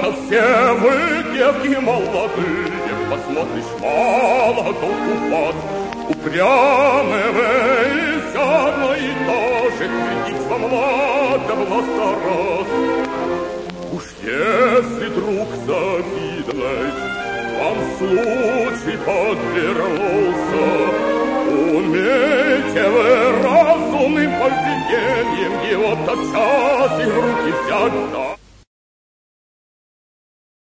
Девчата все вы, девки молодые, посмотришь, мало толку вас. Упрямые вы, все одно и то же, глядеть вам ладно в сто раз. Уж если друг завидность вам случай подвернулся, умейте вы разумным поведением его тотчас и в руки взять.